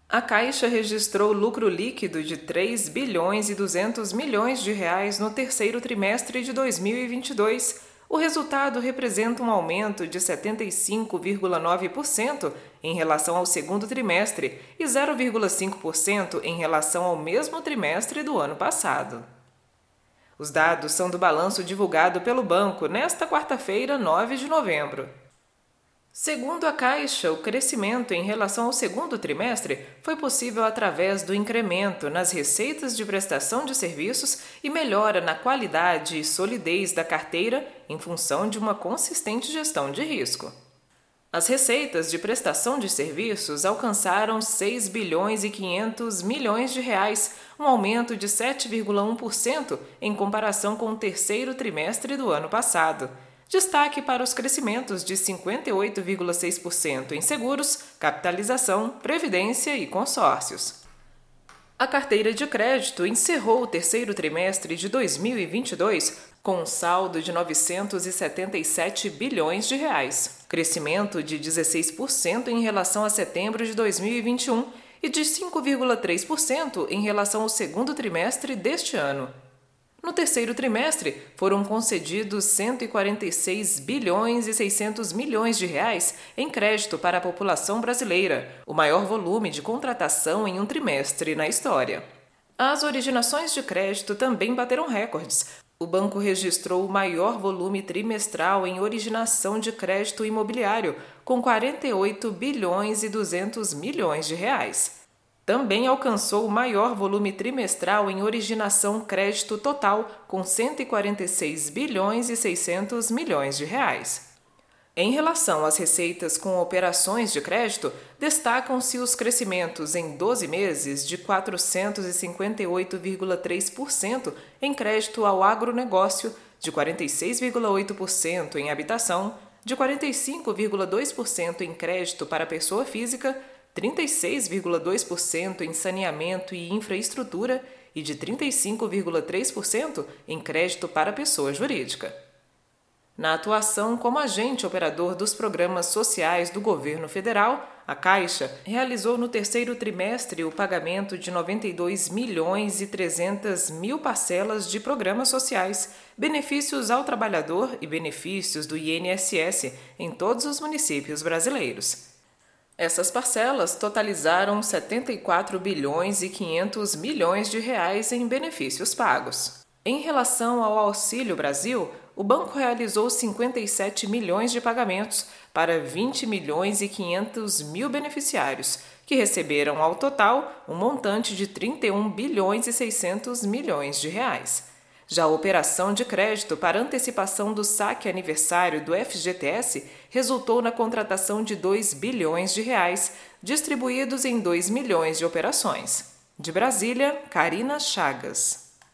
A Caixa registrou lucro líquido de 3 bilhões e 200 milhões de reais no terceiro trimestre de 2022. O resultado representa um aumento de 75,9% em relação ao segundo trimestre e 0,5% em relação ao mesmo trimestre do ano passado. Os dados são do balanço divulgado pelo banco nesta quarta-feira, 9 de novembro. Segundo a Caixa, o crescimento em relação ao segundo trimestre foi possível através do incremento nas receitas de prestação de serviços e melhora na qualidade e solidez da carteira em função de uma consistente gestão de risco. As receitas de prestação de serviços alcançaram 6 bilhões e 500 milhões de reais, um aumento de 7,1% em comparação com o terceiro trimestre do ano passado. Destaque para os crescimentos de 58,6% em seguros, capitalização, previdência e consórcios. A carteira de crédito encerrou o terceiro trimestre de 2022 com um saldo de 977 bilhões de reais, crescimento de 16% em relação a setembro de 2021 e de 5,3% em relação ao segundo trimestre deste ano. No terceiro trimestre, foram concedidos 146 bilhões e 600 milhões de reais em crédito para a população brasileira, o maior volume de contratação em um trimestre na história. As originações de crédito também bateram recordes. O banco registrou o maior volume trimestral em originação de crédito imobiliário, com 48 bilhões e 200 milhões de reais. Também alcançou o maior volume trimestral em originação crédito total, com 146 bilhões e 600 milhões de reais. Em relação às receitas com operações de crédito, destacam-se os crescimentos em 12 meses de 458,3% em crédito ao agronegócio, de 46,8% em habitação, de 45,2% em crédito para pessoa física, 36,2% em saneamento e infraestrutura e de 35,3% em crédito para pessoa jurídica. Na atuação como agente operador dos programas sociais do governo federal, a Caixa realizou no terceiro trimestre o pagamento de 92 milhões e 300 mil parcelas de programas sociais, benefícios ao trabalhador e benefícios do INSS em todos os municípios brasileiros. Essas parcelas totalizaram 74 bilhões e 500 milhões de reais em benefícios pagos. Em relação ao Auxílio Brasil, o banco realizou 57 milhões de pagamentos para 20 milhões e 500 mil beneficiários, que receberam ao total um montante de 31 bilhões e 600 milhões de reais. Já a operação de crédito para antecipação do saque aniversário do FGTS resultou na contratação de 2 bilhões de reais, distribuídos em 2 milhões de operações. De Brasília, Karina Chagas.